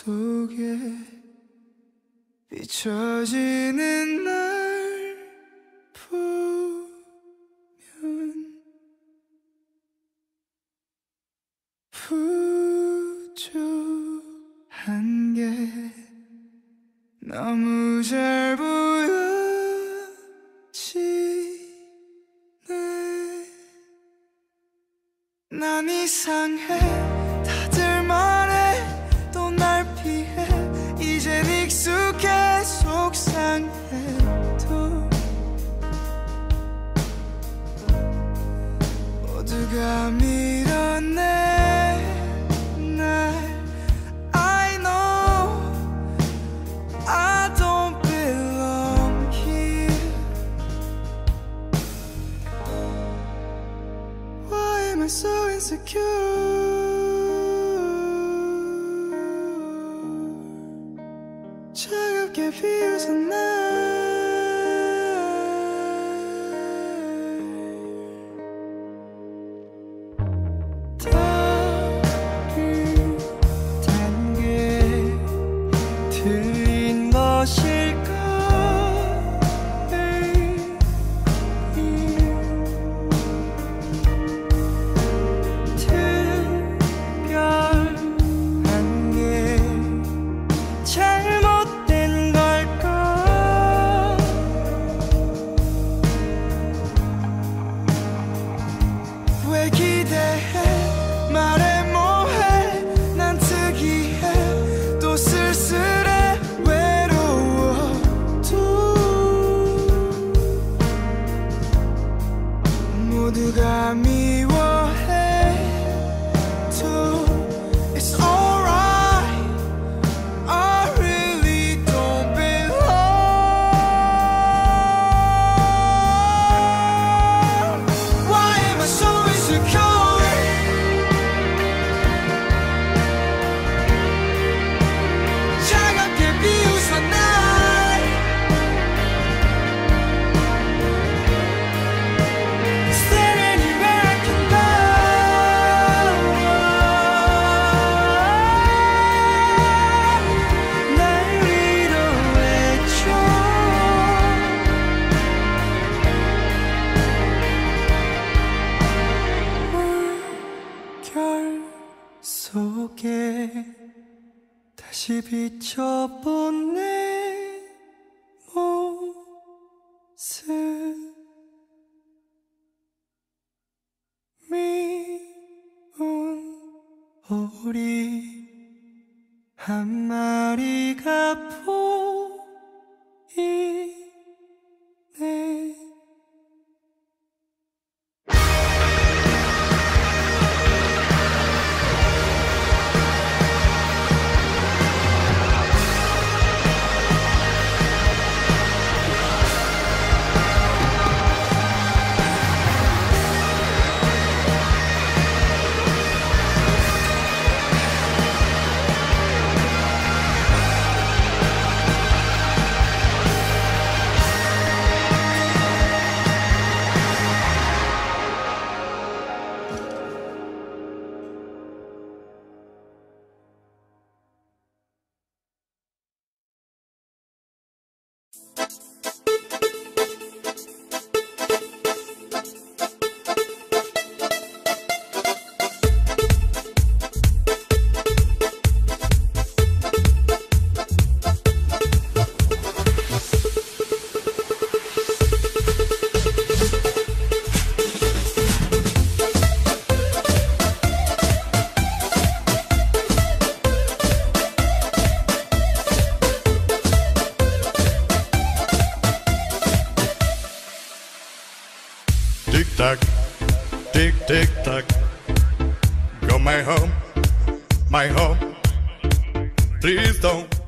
속에 비춰지는 날 보면 부족한 게 너무 잘 보여지네. 난 이상해, 다들 말해, 또 날 피해. 이젠 익숙해, 속상해도 모두가 밀어내 날. I know I don't belong here. Why am I so insecure? 차갑게 비웃은 날. 따뜻한 게 들린 것일까? 특별한 게 잘못된 걸까? 왜 기대해, 말해 뭐해. 난 특이해, 또 쓸쓸해. 외로워도 모두가 미워해. It's alright, I really don't belong. Why am I so insecure? 차갑게 비웃은 날. Is there anywhere I can go? 날 위로해줘. 물결 속에 다시 비춰본 내 모습. 미운 오리 한 마리가 보이네. Tick tock, tick tick tock. Go my home, my home. Please don't